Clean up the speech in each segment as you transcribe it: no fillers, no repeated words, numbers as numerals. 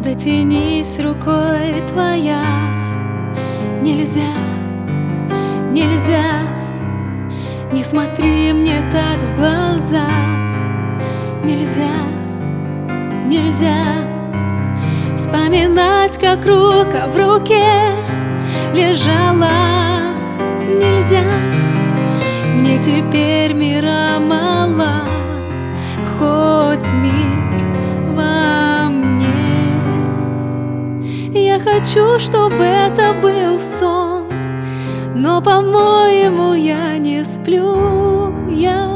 Дотянись рукой твоя. Нельзя, нельзя, не смотри мне так в глаза. Нельзя, нельзя вспоминать, как рука в руке лежала. Нельзя, мне теперь мира мало, хоть мир во мне. Я хочу, чтобы это был сон, но, по-моему, я не сплю. Я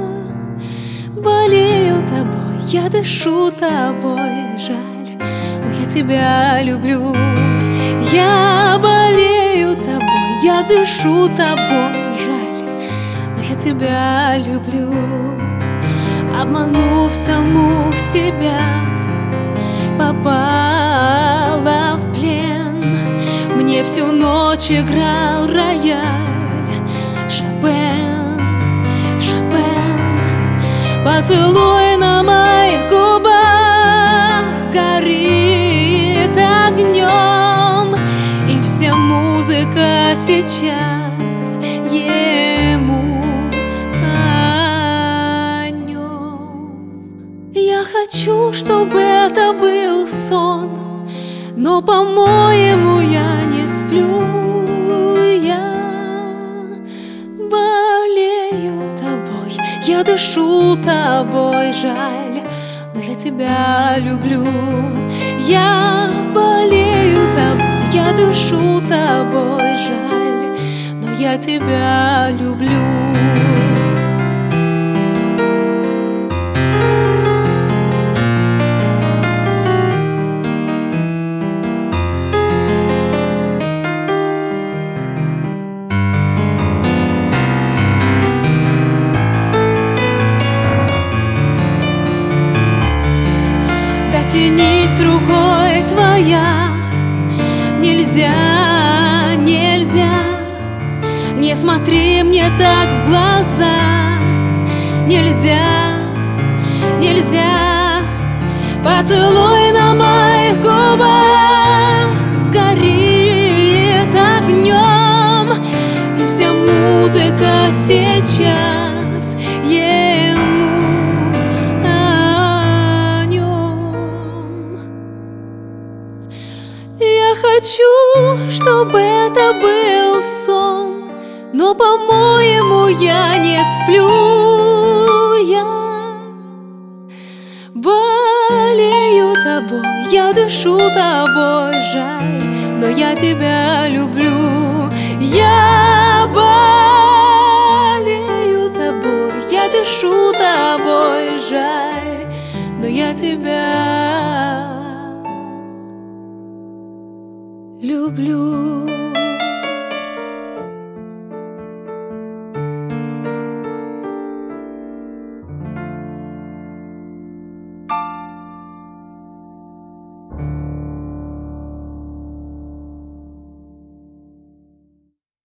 болею тобой, я дышу тобой, жаль, но я тебя люблю. Я болею тобой, я дышу тобой, жаль, но я тебя люблю. Обманув саму себя, попала в плен. Мне всю ночь играл рояль Шопен, Шопен. Поцелуй на моих губах горит огнем, и вся музыка сейчас ему о нем. Я хочу, чтобы это был сон, но, по-моему, я не сплю. Я болею тобой, я дышу тобой, жаль, но я тебя люблю. Я болею тобой, я дышу тобой, жаль, но я тебя люблю. Дотянись рукой твоя. Нельзя, нельзя, не смотри мне так в глаза. Нельзя, нельзя, поцелуй на моих губах горит огнем, и вся музыка сейчас ему о нем. Я хочу, чтобы это был сон, но, по-моему, я не сплю. Я болею тобой, я дышу тобой, жаль, но я тебя люблю. Я болею тобой, я дышу тобой, жаль, но я тебя люблю.